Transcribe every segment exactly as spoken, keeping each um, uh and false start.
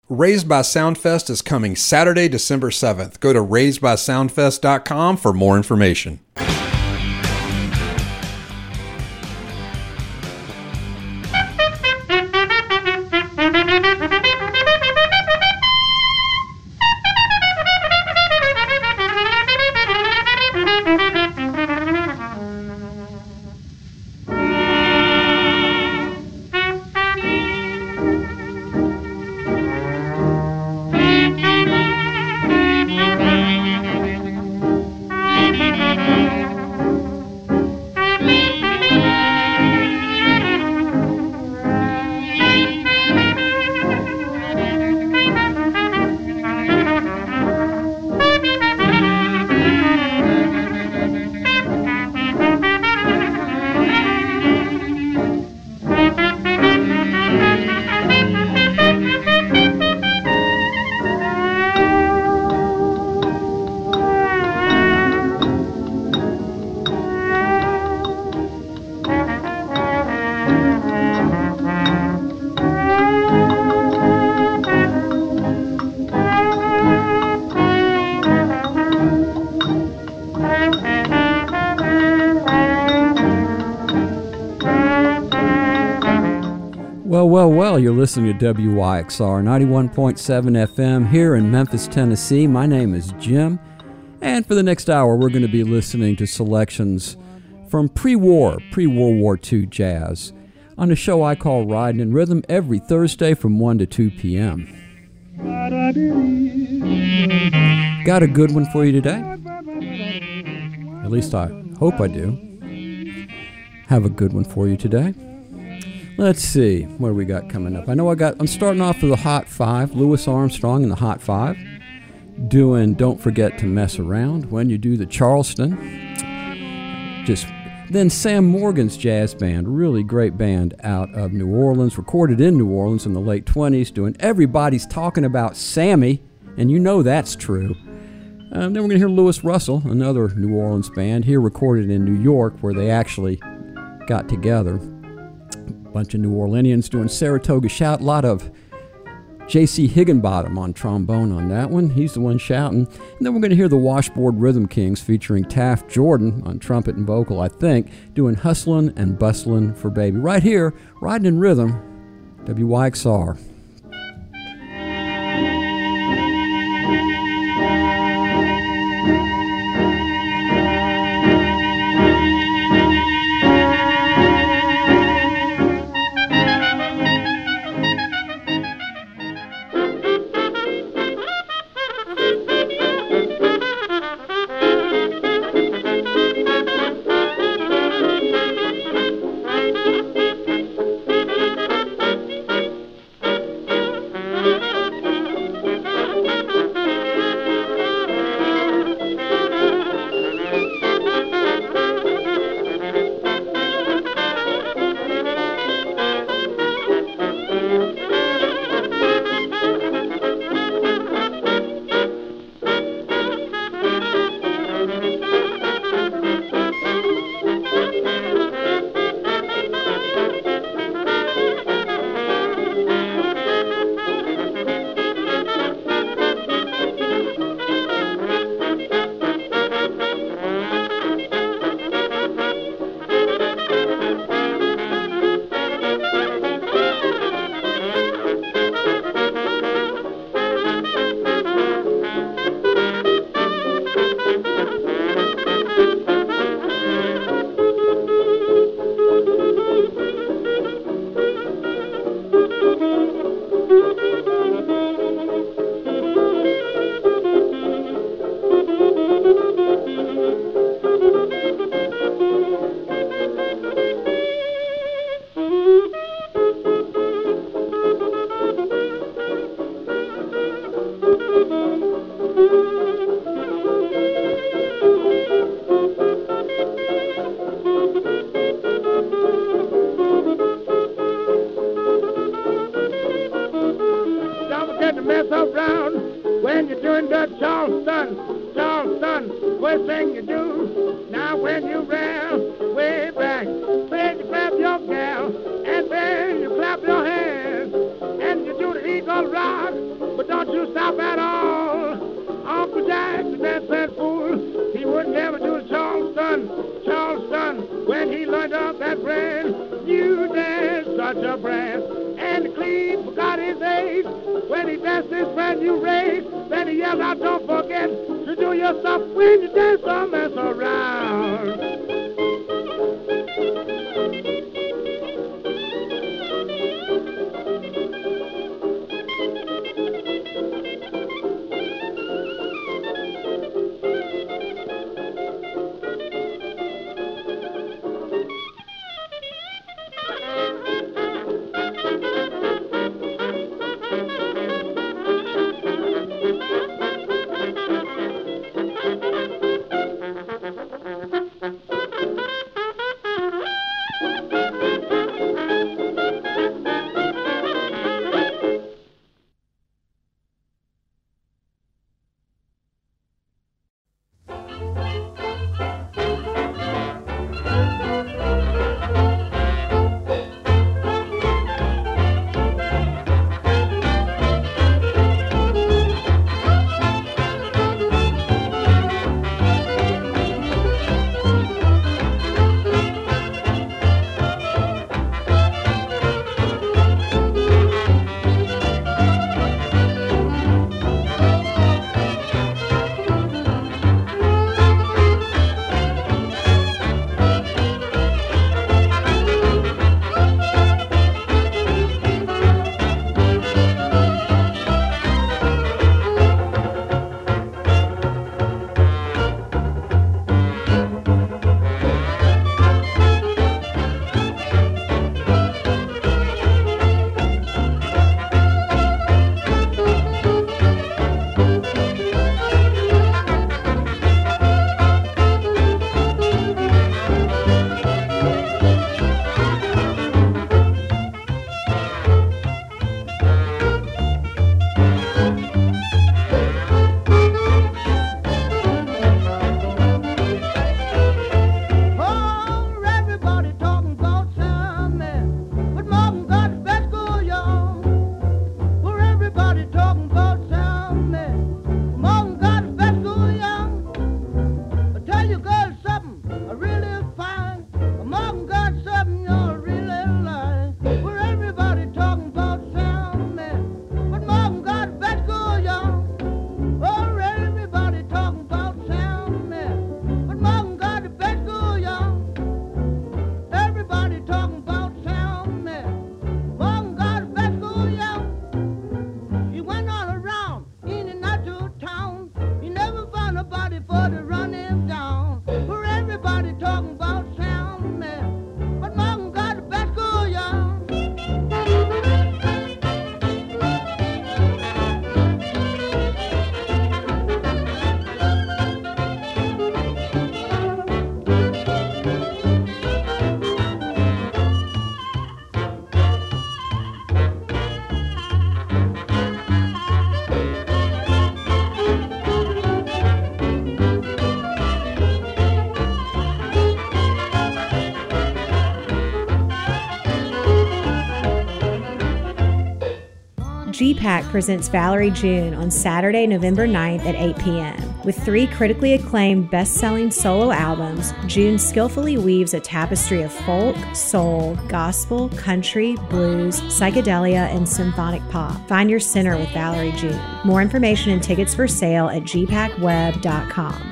Raised by Soundfest is coming Saturday, December seventh. Go to raised by soundfest dot com for more information. Well, well, you're listening to W Y X R ninety-one point seven F M here in Memphis, Tennessee. My name is Jim, and for the next hour, we're going to be listening to selections from pre-war, pre-World War Two jazz on a show I call Riding in Rhythm every Thursday from one to two p.m. Got a good one for you today? At least I hope I do. Have a good one for you today. Let's see, what do we got coming up? I know I got, I'm starting off with the Hot Five, Louis Armstrong in the Hot Five, doing Don't Forget to Mess Around when you do the Charleston. Just, then Sam Morgan's jazz band, really great band out of New Orleans, recorded in New Orleans in the late twenties, doing Everybody's Talking About Sammy, and you know that's true. Um, then we're going to hear Louis Russell, another New Orleans band, here recorded in New York where they actually got together. Bunch of New Orleanians doing Saratoga Shout. A lot of J C Higginbottom on trombone on that one. He's the one shouting. And then we're going to hear the Washboard Rhythm Kings featuring Taft Jordan on trumpet and vocal, I think, doing Hustlin' and Bustlin' for Baby. Right here, Riding in Rhythm, W Y X R. Rock, stage. When he dances his brand new rage, then he yells out, don't forget to do your stuff when you dance, don't mess around. G PAC presents Valerie June on Saturday, November ninth at eight p.m. With three critically acclaimed best-selling solo albums, June skillfully weaves a tapestry of folk, soul, gospel, country, blues, psychedelia, and symphonic pop. Find your center with Valerie June. More information and tickets for sale at g pac web dot com.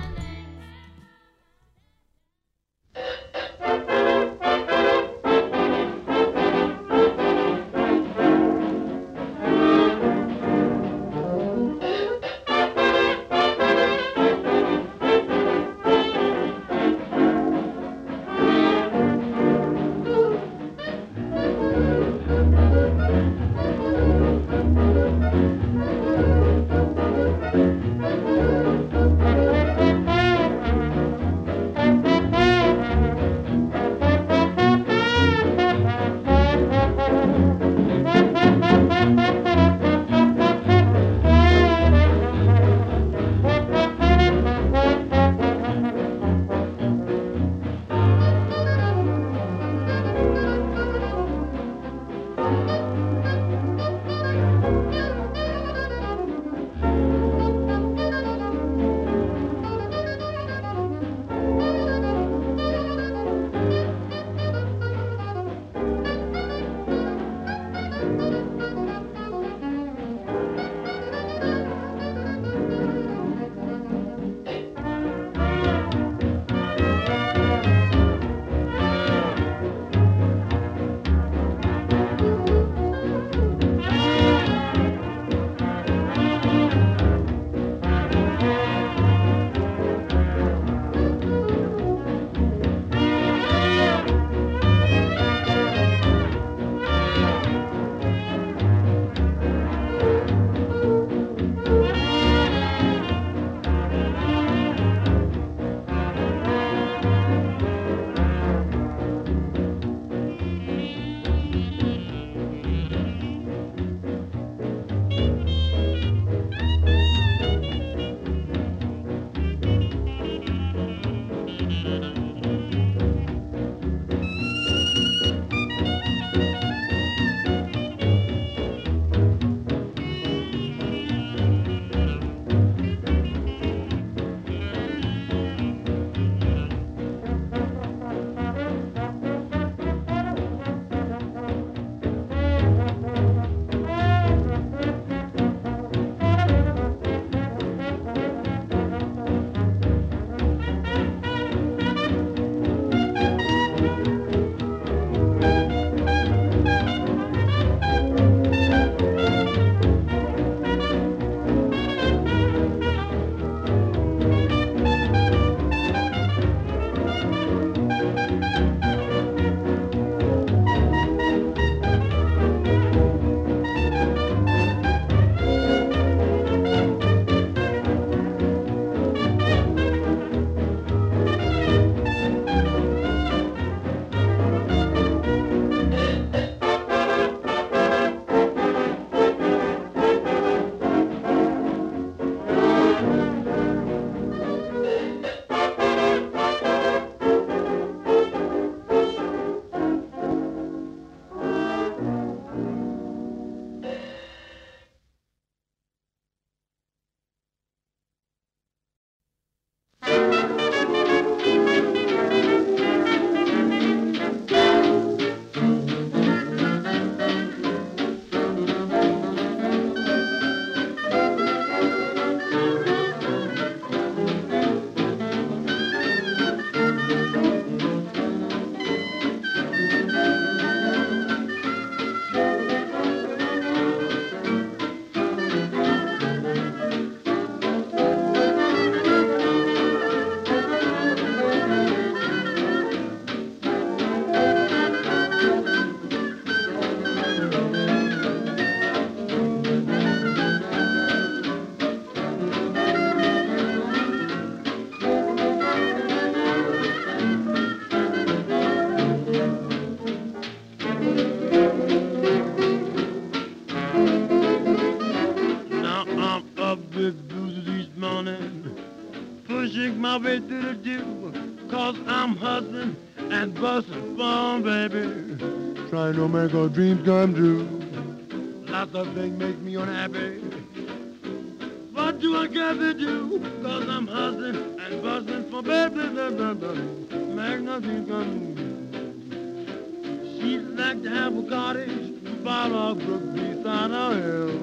up with blues this morning, pushing my way through the dew, cause I'm hustling and busting fun, baby, trying to make our dreams come true. Lots of things make me unhappy. What do I got to do? Cause I'm hustling and busting for baby, make nothing come true. She'd like to have a cottage by the brook beside a hill,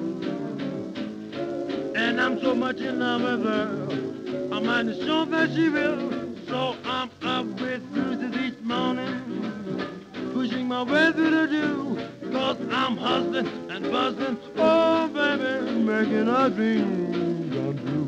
and I'm so much in love with her, I'm not sure that she will. So I'm up with blues this morning, pushing my way through the dew, cause I'm hustling and busting, oh baby, making a dream come true.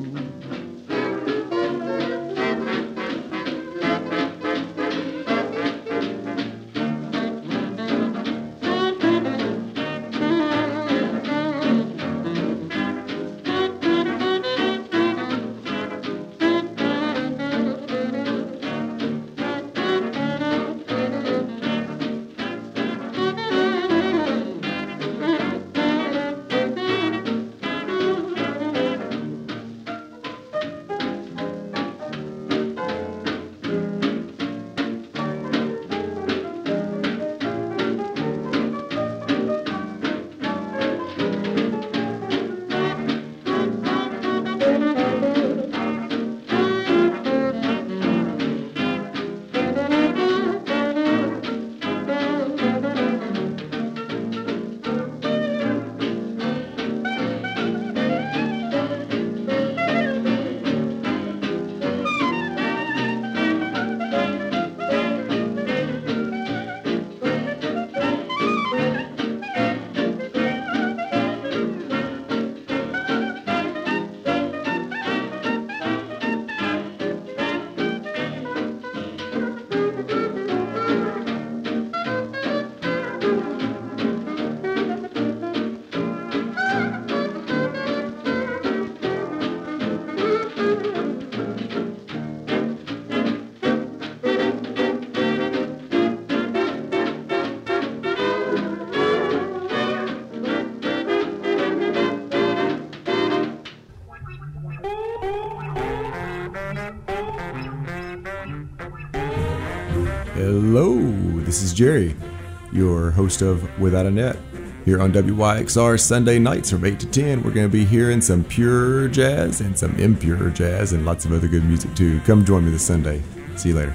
Hello, this is Jerry, your host of Without a Net. Here on W Y X R Sunday nights from eight to ten, we're going to be hearing some pure jazz and some impure jazz and lots of other good music too. Come join me this Sunday. See you later.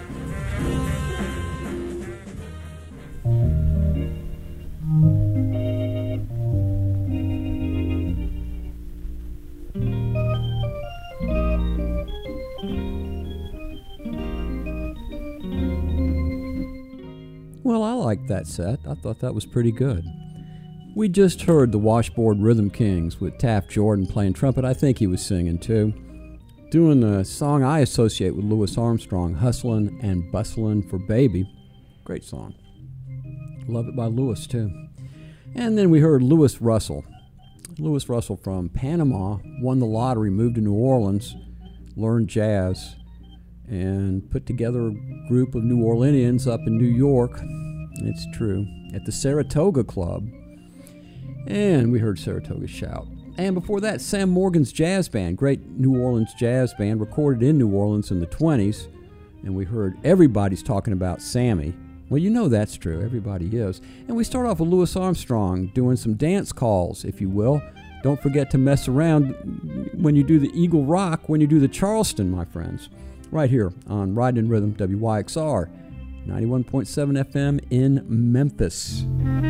Well, I liked that set. I thought that was pretty good. We just heard the Washboard Rhythm Kings with Taft Jordan playing trumpet. I think he was singing too. Doing a song I associate with Louis Armstrong, Hustlin' and Bustlin' for Baby. Great song. Love it by Louis too. And then we heard Louis Russell. Louis Russell from Panama, won the lottery, moved to New Orleans, learned jazz, and put together a group of New Orleanians up in New York. It's true. At the Saratoga Club. And we heard Saratoga Shout. And before that, Sam Morgan's Jazz Band, great New Orleans jazz band, recorded in New Orleans in the twenties. And we heard Everybody's Talking About Sammy. Well, you know that's true. Everybody is. And we start off with Louis Armstrong doing some dance calls, if you will. Don't forget to mess around when you do the Eagle Rock, when you do the Charleston, my friends. Right here on Riding in Rhythm, W Y X R, ninety-one point seven F M in Memphis.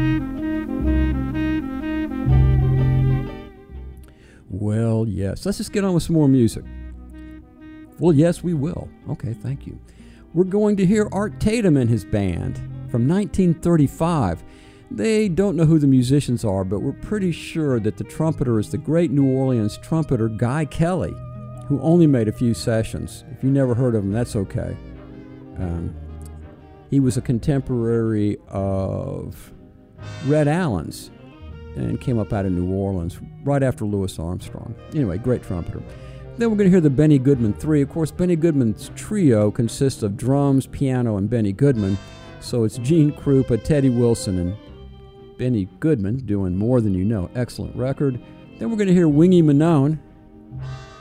Well, yes. Let's just get on with some more music. Well, yes, we will. Okay, thank you. We're going to hear Art Tatum and his band from nineteen thirty-five. They don't know who the musicians are, but we're pretty sure that the trumpeter is the great New Orleans trumpeter Guy Kelly, who only made a few sessions. If you never heard of him, that's okay. Um, he was a contemporary of Red Allen's and came up out of New Orleans right after Louis Armstrong. Anyway, great trumpeter. Then we're going to hear the Benny Goodman Three. Of course, Benny Goodman's trio consists of drums, piano, and Benny Goodman. So it's Gene Krupa, Teddy Wilson, and Benny Goodman doing More Than You Know. Excellent record. Then we're going to hear Wingy Manone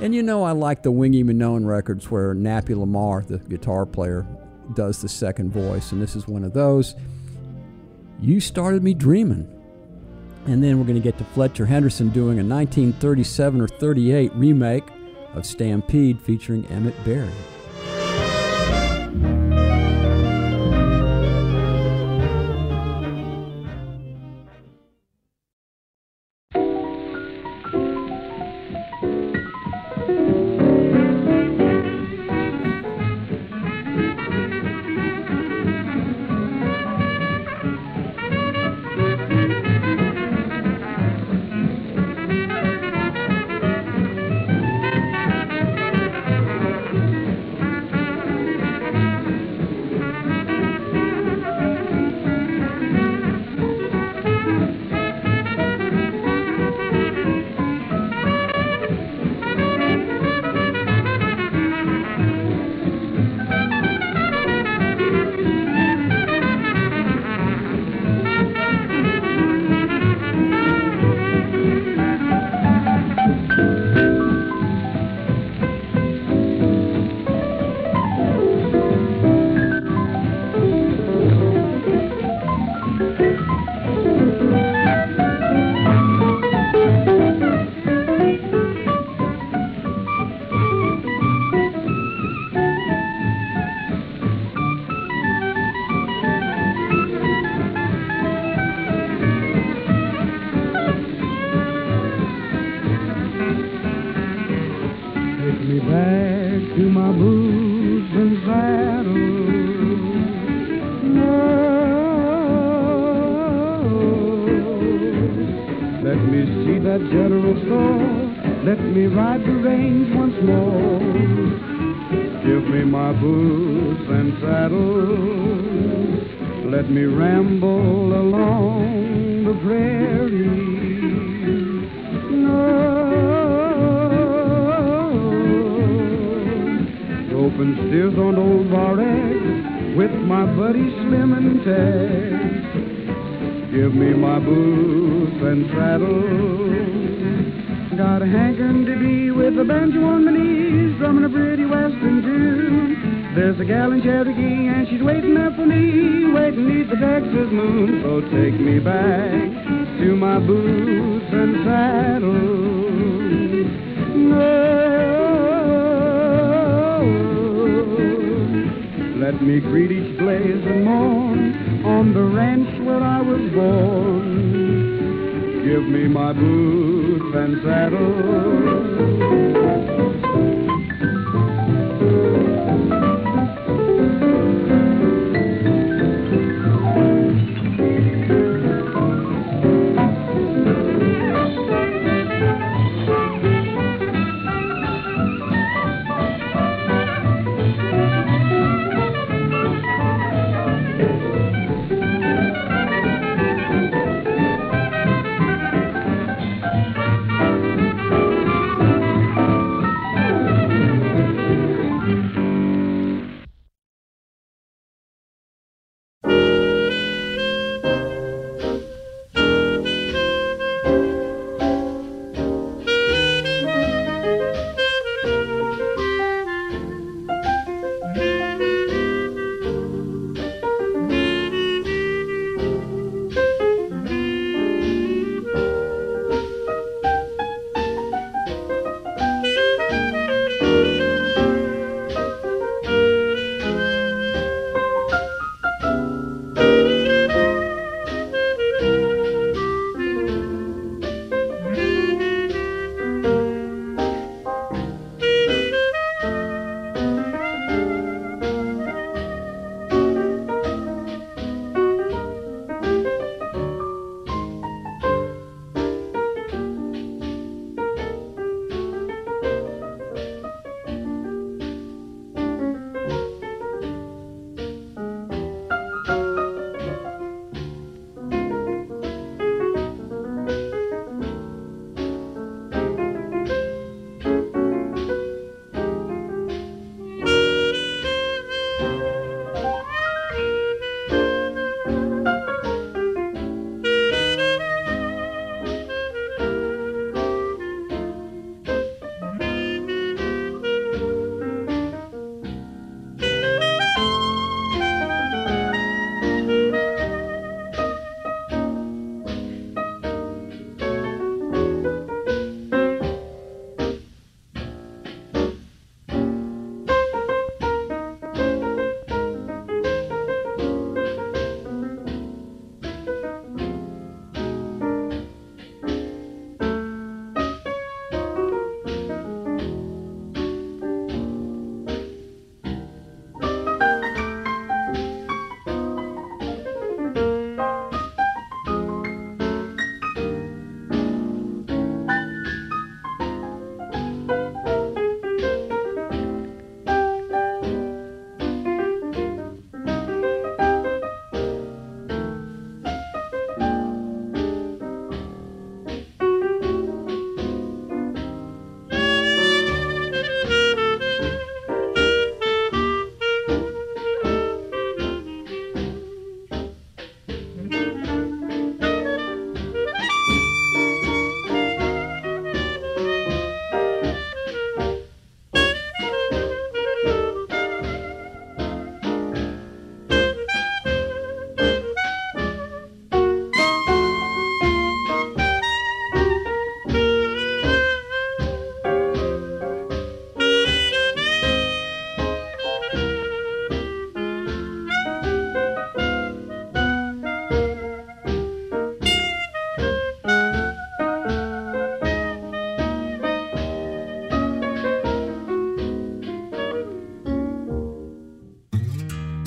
And you know I like the Wingy Manone records where Nappy Lamar, the guitar player, does the second voice, and this is one of those. You Started Me Dreamin'. And then we're going to get to Fletcher Henderson doing a nineteen thirty-seven or thirty-eight remake of Stampede featuring Emmett Berry.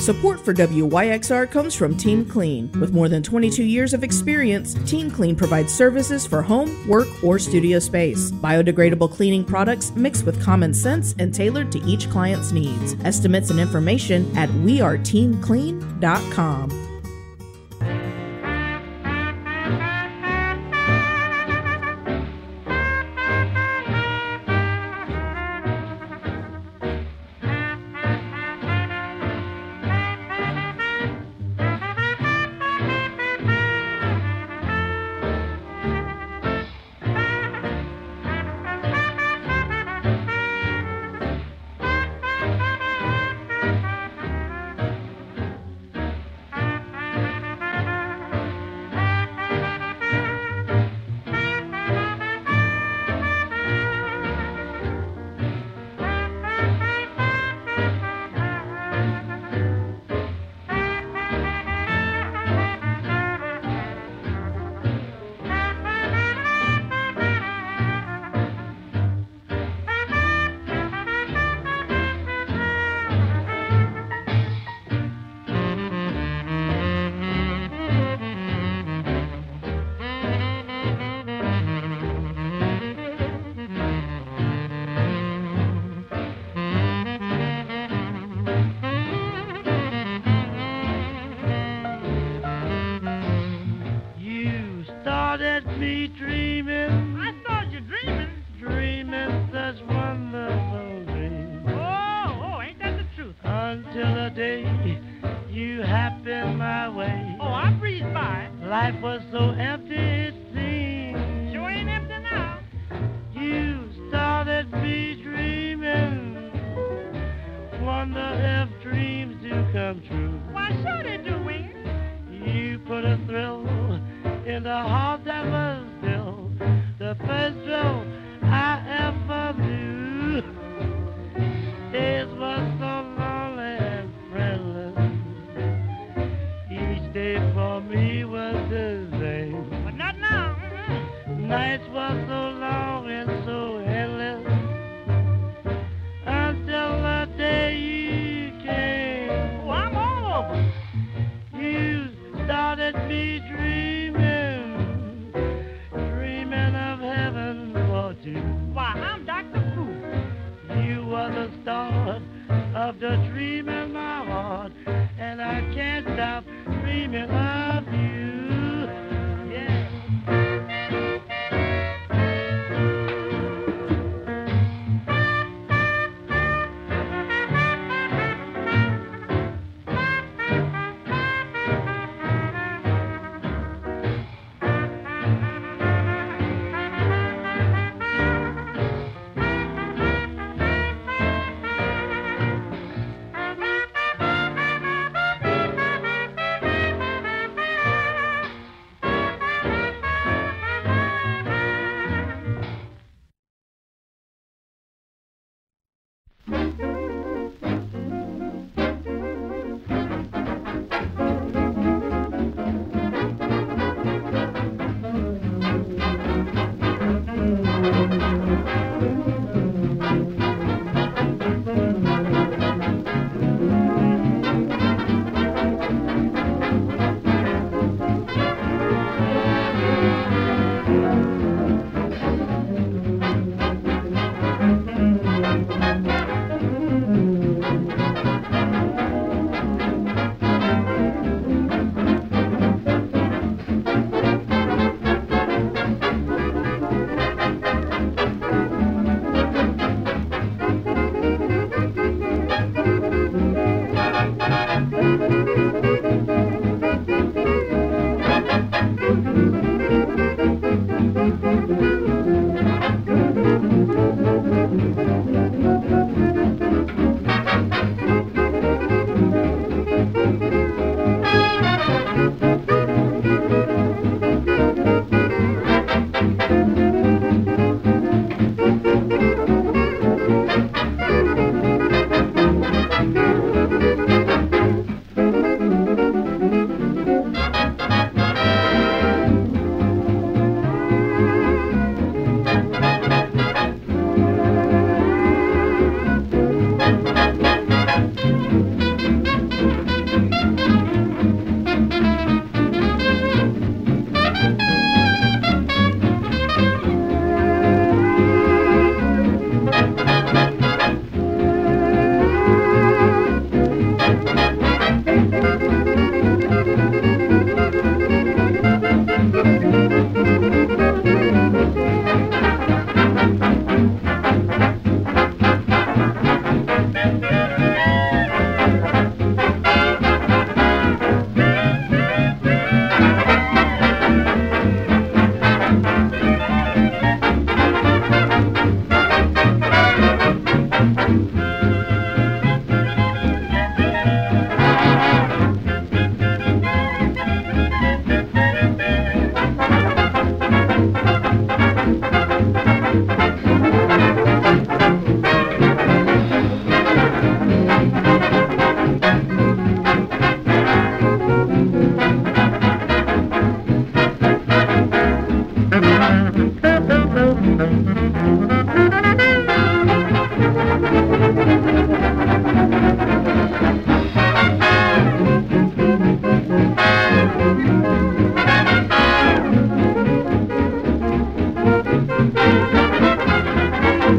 Support for W Y X R comes from Team Clean. With more than twenty-two years of experience, Team Clean provides services for home, work, or studio space. Biodegradable cleaning products mixed with common sense and tailored to each client's needs. Estimates and information at we are team clean dot com.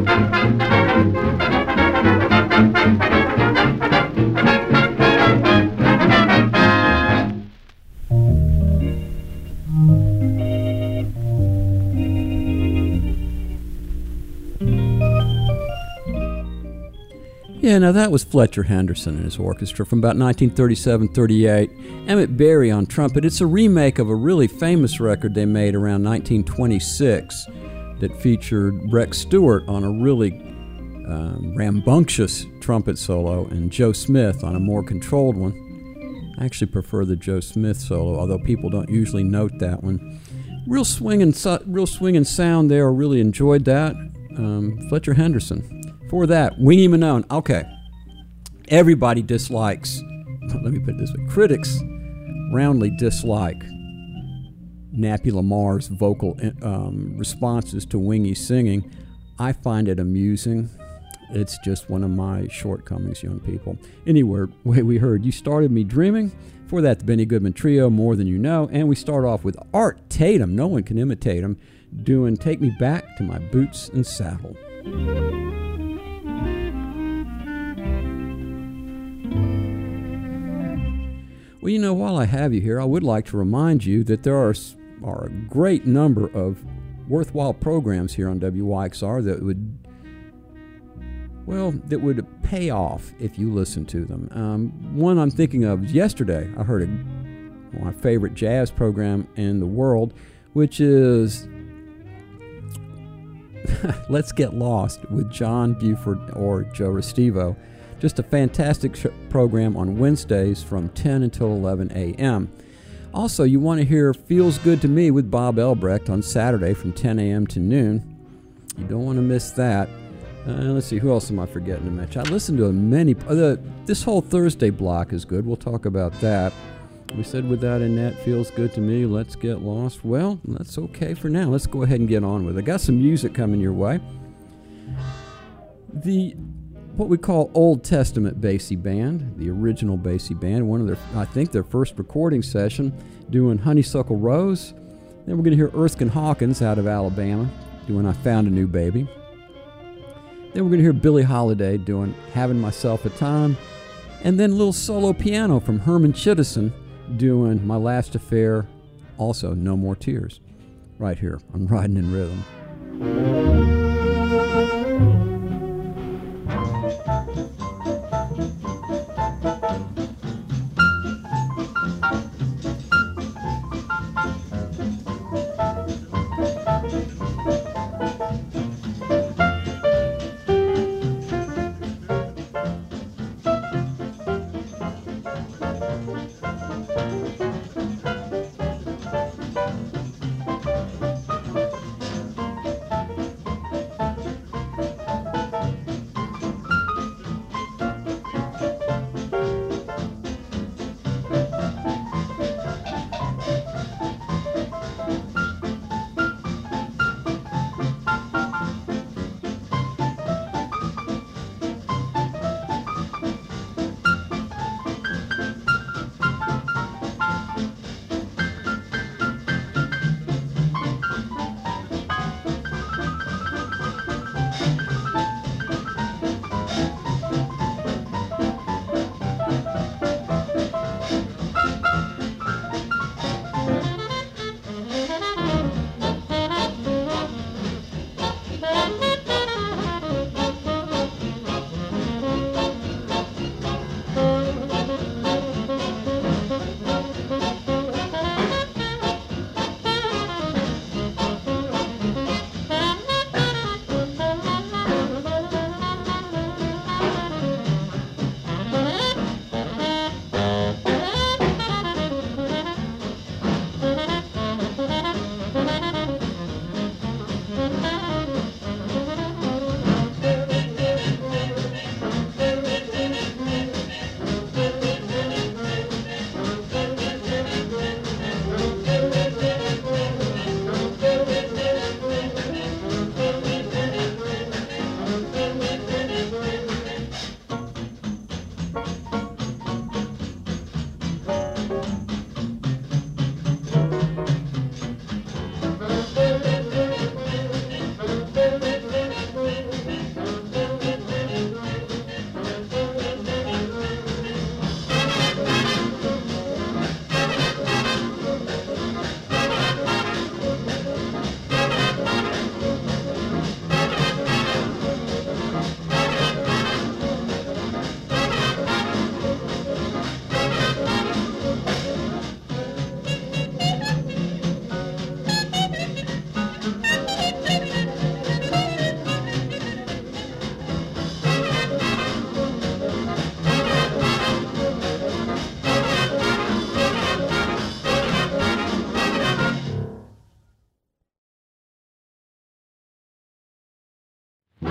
Yeah, now that was Fletcher Henderson and his orchestra from about nineteen thirty-seven thirty-eight. Emmett Berry on trumpet. It's a remake of a really famous record they made around nineteen twenty-six that featured Rex Stewart on a really um, rambunctious trumpet solo and Joe Smith on a more controlled one. I actually prefer the Joe Smith solo, although people don't usually note that one. Real swinging, real swinging sound there. I really enjoyed that. Um, Fletcher Henderson. For that, Wingy Manone. Okay. Everybody dislikes, let me put it this way, critics roundly dislike Nappy Lamar's vocal um, responses to Wingy's singing. I find it amusing. It's just one of my shortcomings, young people. Anyway, we heard You Started Me Dreaming. For that, the Benny Goodman Trio, More Than You Know. And we start off with Art Tatum, no one can imitate him, doing Take Me Back to My Boots and Saddle. Well, you know, while I have you here, I would like to remind you that there are, are a great number of worthwhile programs here on W Y X R that would, well, that would pay off if you listen to them. Um, one I'm thinking of yesterday, I heard a, my favorite jazz program in the world, which is Let's Get Lost with John Buford or Joe Restivo. Just a fantastic sh- program on Wednesdays from ten until eleven a.m. Also, you want to hear Feels Good to Me with Bob Elbrecht on Saturday from ten a.m. to noon. You don't want to miss that. Uh, let's see, who else am I forgetting to mention? I listened to a many... Uh, this whole Thursday block is good. We'll talk about that. We said Without a Net, Feels Good to Me, Let's Get Lost. Well, that's okay for now. Let's go ahead and get on with it. I got some music coming your way. The... what we call Old Testament Basie Band, the original Basie Band, one of their, I think, their first recording session, doing Honeysuckle Rose. Then we're going to hear Erskine Hawkins out of Alabama doing I Found a New Baby. Then we're going to hear Billie Holiday doing Having Myself a Time. And then a little solo piano from Herman Chittison doing My Last Affair, also No More Tears, right here on Riding in Rhythm.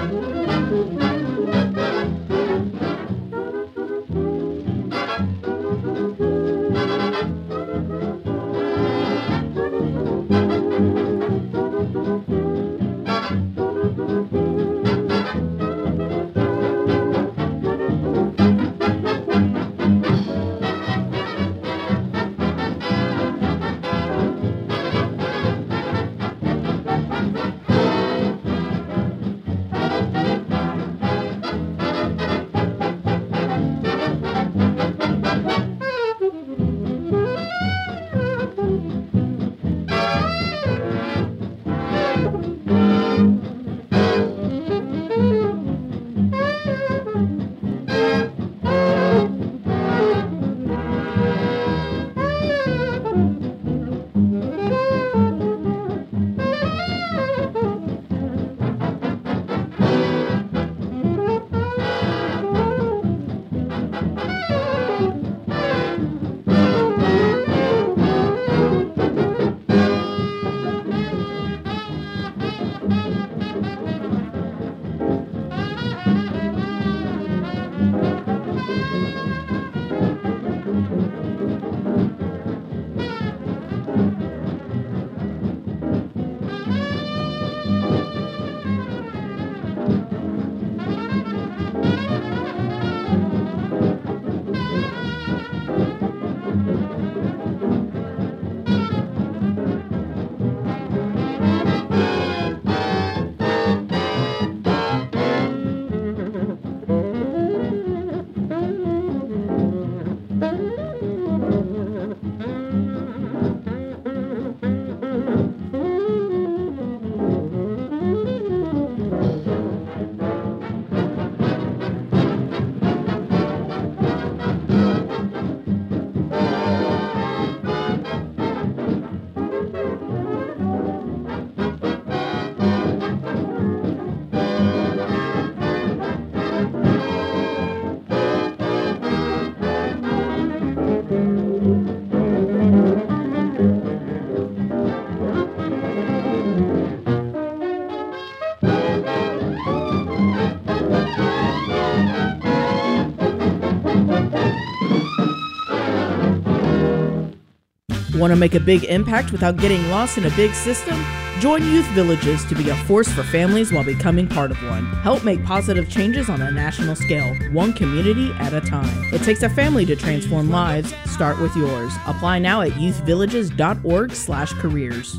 Want to make a big impact without getting lost in a big system? Join Youth Villages to be a force for families while becoming part of one. Help make positive changes on a national scale, one community at a time. It takes a family to transform lives. Start with yours. Apply now at youth villages dot org slash careers.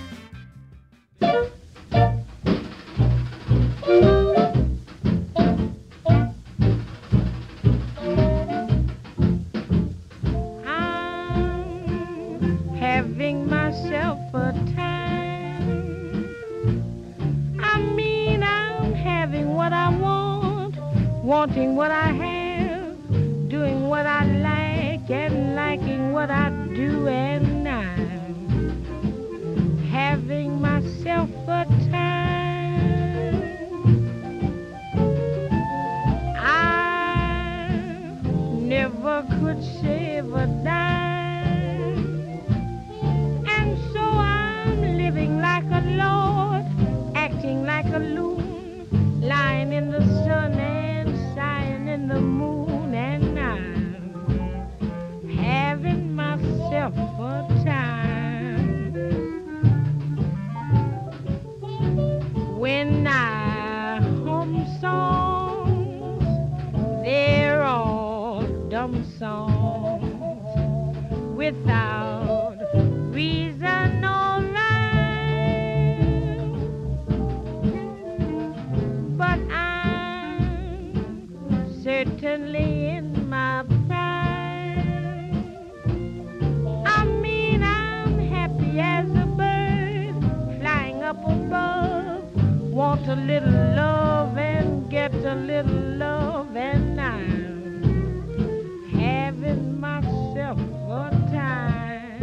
Having myself a time. I mean, I'm having what I want, wanting what I have, doing what I like, and liking what I do, and I'm having myself a time. I never could save a dime. Like a loon, lying in the sun and sighing in the moon, and I'm having myself a time. When I hum songs, they're all dumb songs, without reason or certainly in my prime. I mean, I'm happy as a bird flying up above. Want a little love and get a little love, and I'm having myself a time.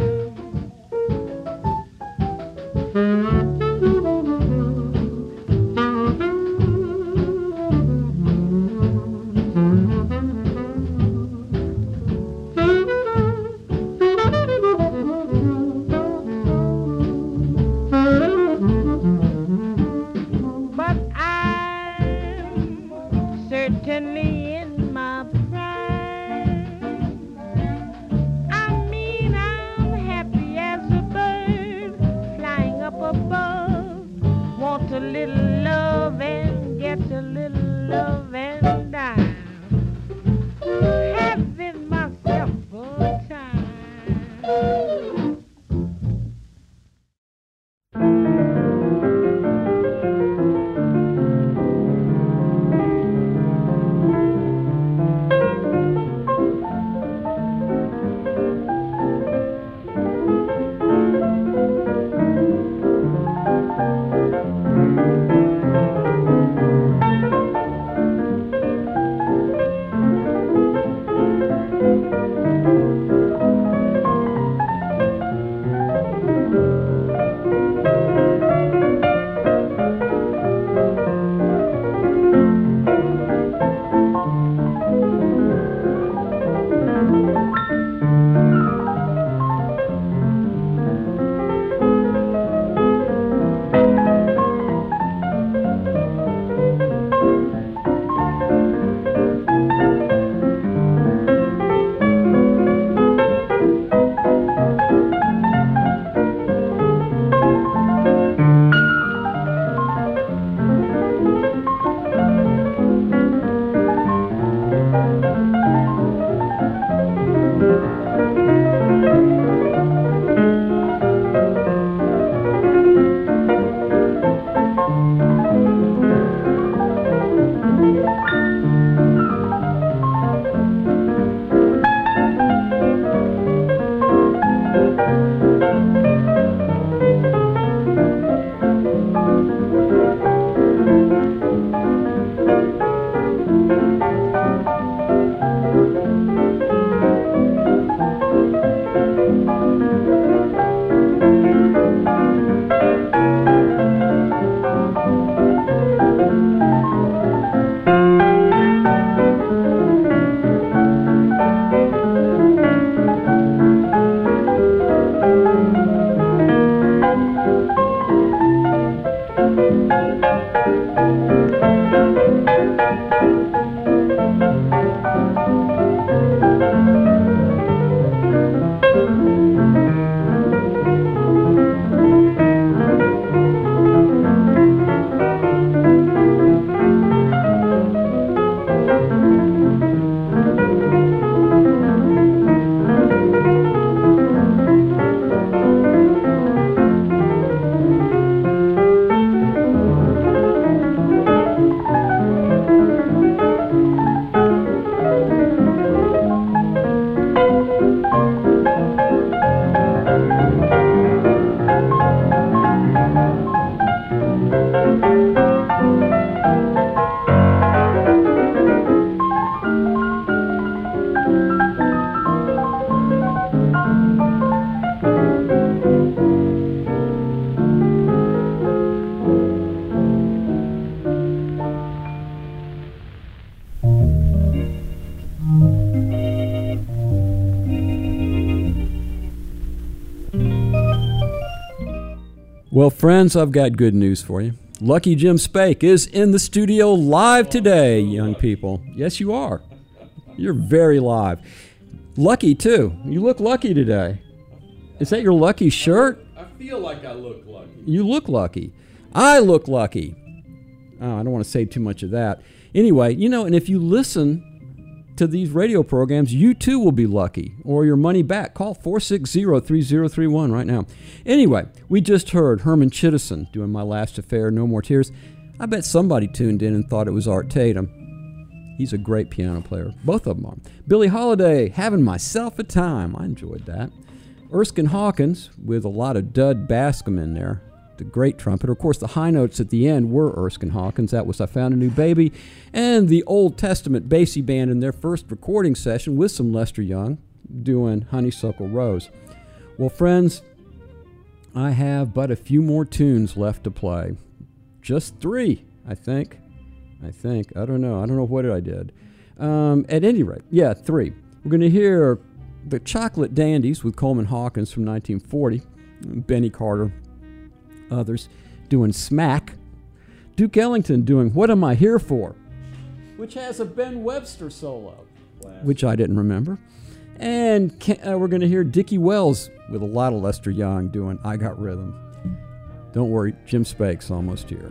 But I certainly in my prime. I mean, I'm happy as a bird flying up above. Want a little love and get a little love and die. Having myself a time. Well, friends, I've got good news for you. Lucky Jim Spake is in the studio live today, young people. Yes, you are. You're very live. Lucky, too. You look lucky today. Is that your lucky shirt? I feel like I look lucky. You look lucky. I look lucky. Oh, I don't want to say too much of that. Anyway, you know, and if you listen to these radio programs, you too will be lucky, or your money back. Call four six zero, three zero three one right now. Anyway, we just heard Herman Chittison doing My Last Affair, No More Tears. I bet somebody tuned in and thought it was Art Tatum. He's a great piano player. Both of them are. Billie Holiday, Having Myself a Time. I enjoyed that. Erskine Hawkins, with a lot of Dud Bascom in there, the great trumpeter. Of course, the high notes at the end were Erskine Hawkins. That was I Found a New Baby. And the Old Testament Basie Band in their first recording session with some Lester Young doing Honeysuckle Rose. Well, friends, I have but a few more tunes left to play. Just three, I think. I think. I don't know. I don't know what I did. Um, at any rate, yeah, three. We're going to hear the Chocolate Dandies with Coleman Hawkins from nineteen forty. Benny Carter. Others doing Smack. Duke Ellington doing What Am I Here For? which has a Ben Webster solo, which I didn't remember. And uh, we're going to hear Dickie Wells with a lot of Lester Young doing I Got Rhythm. Don't worry, Jim Spake's almost here.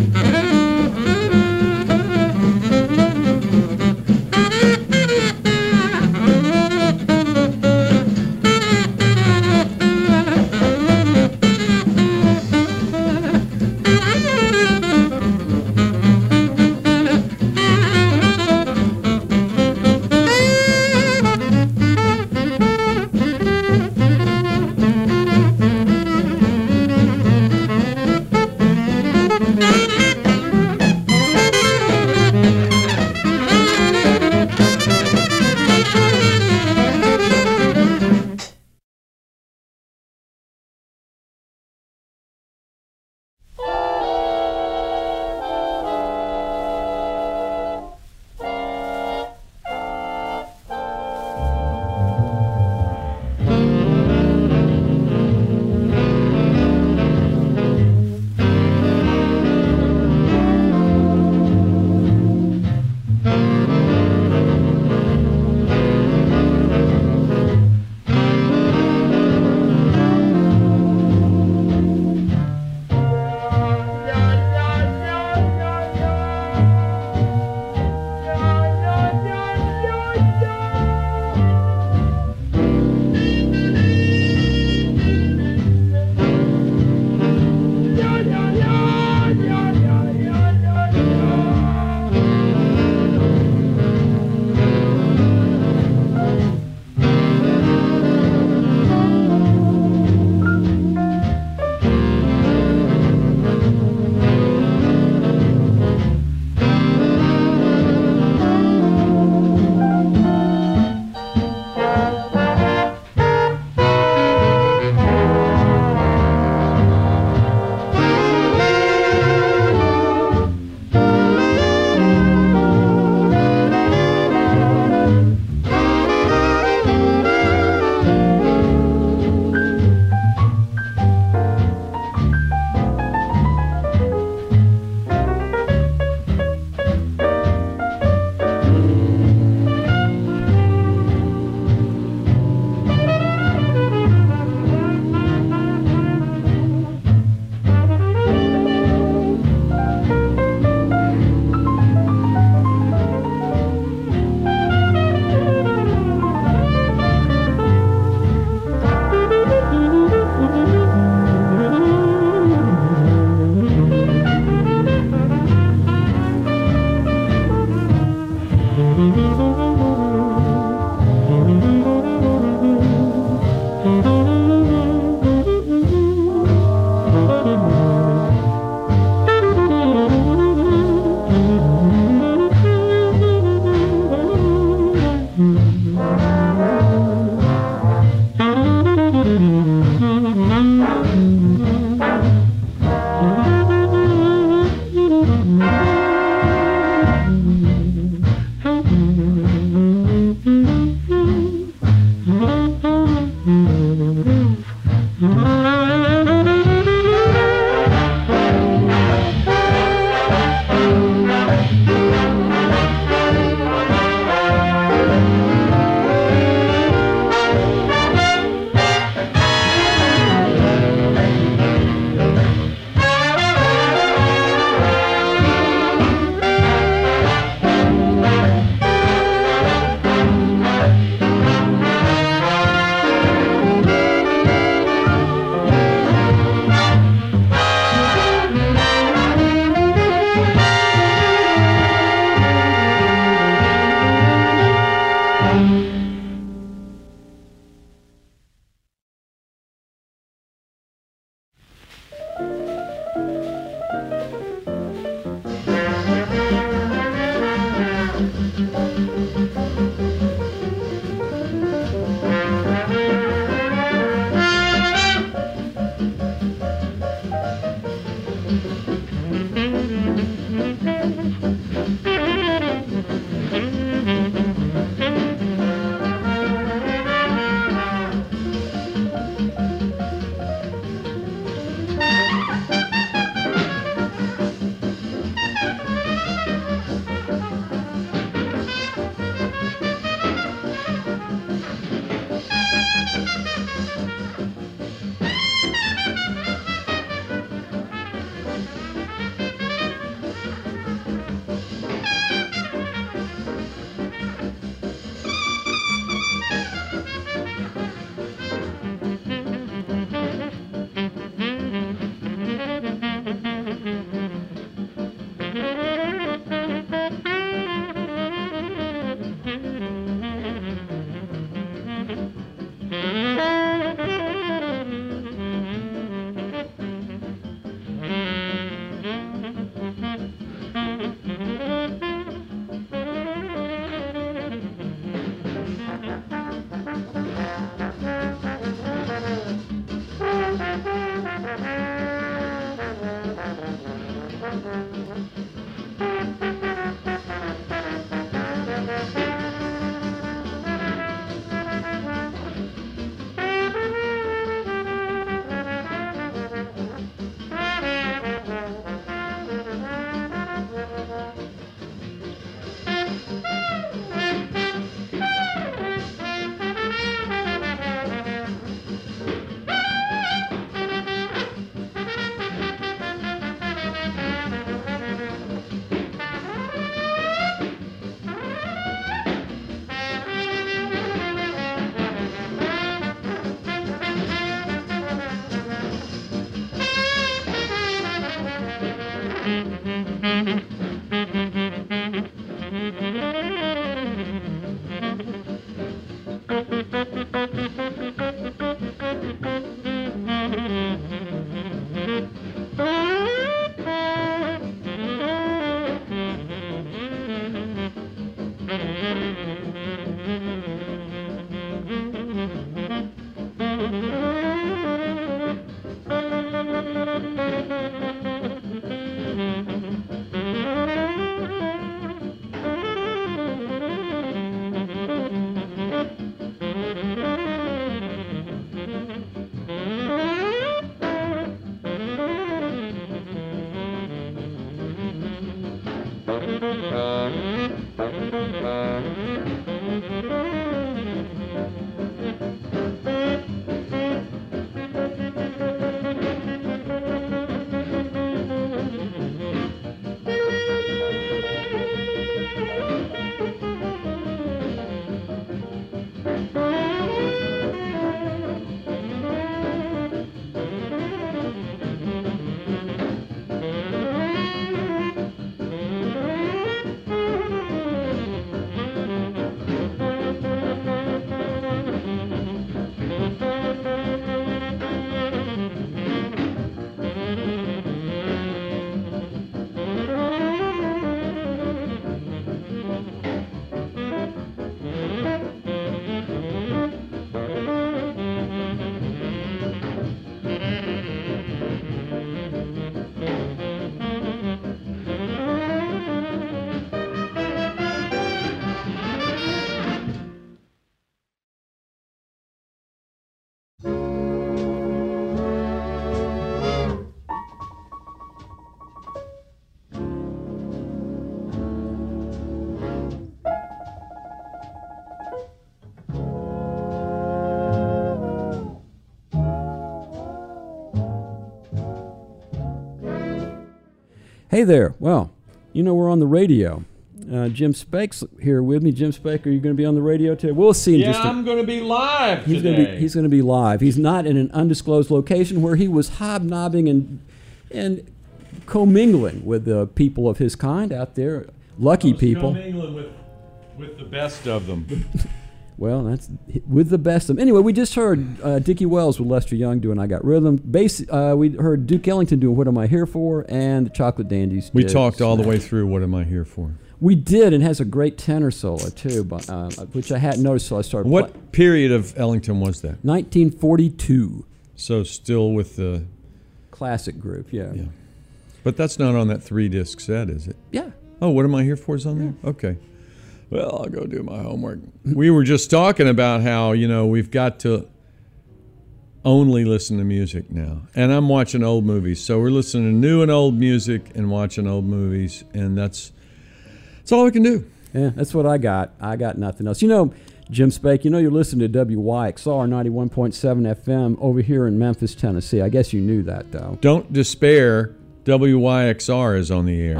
Hey there. Well, you know we're on the radio. Uh, Jim Spake's here with me. Jim Spake, are you going to be on the radio today? We'll see in yeah, just a... I'm going to be live he's today. Gonna be, he's going to be live. He's not in an undisclosed location where he was hobnobbing and and commingling with the people of his kind out there. Lucky people. Commingling with, with the best of them. Well, that's with the best of them. Anyway, we just heard uh, Dickie Wells with Lester Young doing I Got Rhythm. Basi- uh, we heard Duke Ellington doing What Am I Here For? And the Chocolate Dandies We did talked all the Smash. way through What Am I Here For? We did, and has a great tenor solo, too, but, uh, which I hadn't noticed, so I started What playing. period of Ellington was that? nineteen forty-two. So still with the... Classic group, yeah. Yeah. But that's not on that three-disc set, is it? Yeah. Oh, What Am I Here For is on there? Okay. Well, I'll go do my homework. We were just talking about how, you know, we've got to only listen to music now. And I'm watching old movies. So we're listening to new and old music and watching old movies. And that's, that's all we can do. Yeah, that's what I got. I got nothing else. You know, Jim Spake, you know you're listening to W Y X R ninety-one point seven F M over here in Memphis, Tennessee. I guess you knew that, though. Don't despair. W Y X R is on the air.